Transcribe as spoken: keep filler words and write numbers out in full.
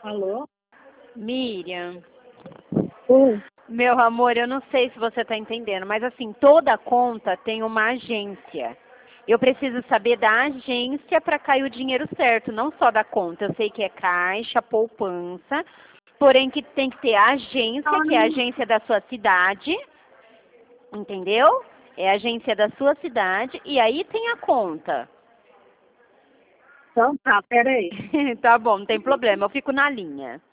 Alô? Miriam, Oi. meu amor, eu não sei se você está entendendo, mas assim, toda conta tem uma agência. Eu preciso saber da agência para cair o dinheiro certo, não só da conta. Eu sei que é caixa, poupança, porém que tem que ter a agência, que é a agência da sua cidade, entendeu? É a agência da sua cidade e aí tem a conta. Então tá, peraí. Tá bom, não tem problema, eu fico na linha.